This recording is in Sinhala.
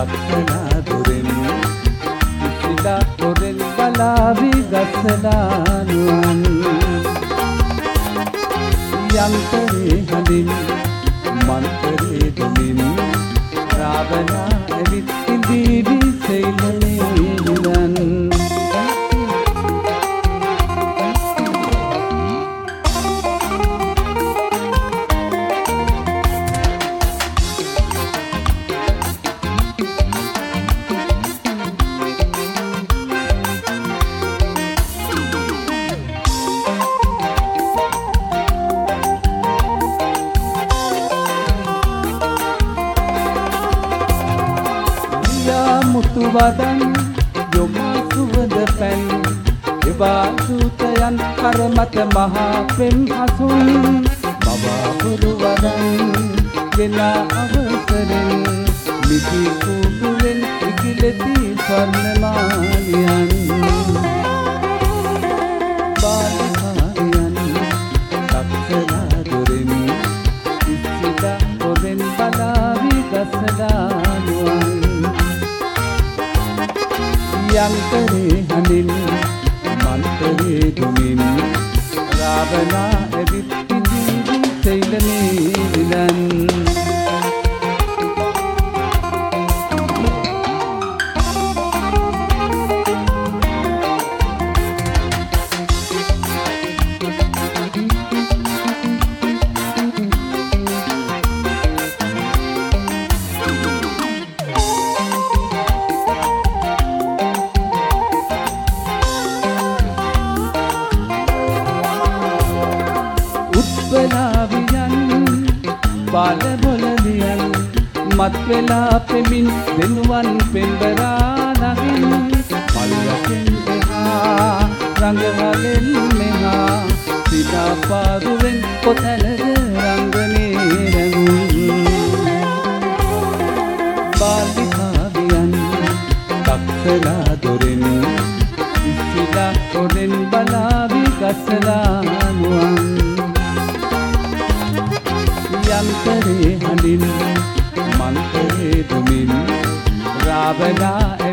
තක්සලා දුරෙන් ඉසිලා හොරෙන් බලාවි ගස්සලා නුවන් යන්තරේ හඳින් මන්තරේ දුමින් රාවණා ඇවිත් ඉඳීවි සෙයිලනේ නිවන් මුතුවදන් යොමා සුවඳ පැන් එවා සූතයන් කරමත මහා පෙම් හසුන් බවා පුරුවදන් ගෙන අවසරෙන් මිසි කුඩුවෙන් ඉගිලෙති ස්වර්ණමාලියන් බාලහාරියන් තක්සලා දුරින් ඉසිලා හොරෙන් බලාවි ගසලා නුවන් යන්තරේ හඳින් මන්තරේ දුමින් රාවණා ඇවිත් ඉඳීවි සෙයිලනේ නිවන් බාල බොලදියන් මත් වෙලා පෙමින් දෙනුවන් පෙම්බරා නගින් මල්වකින් එහා රංගවලෙන් මෙහා සිතා පාරුවෙන් කොතැනද රංගනේ රැඟුම් බාලිකාවියන් තක්සලා දොරෙන් ඉසිලා හොරෙන් බලාවි ගසලා නුවන් යන්තරේ හඳින් මන්තරේ දුමින් රාවණා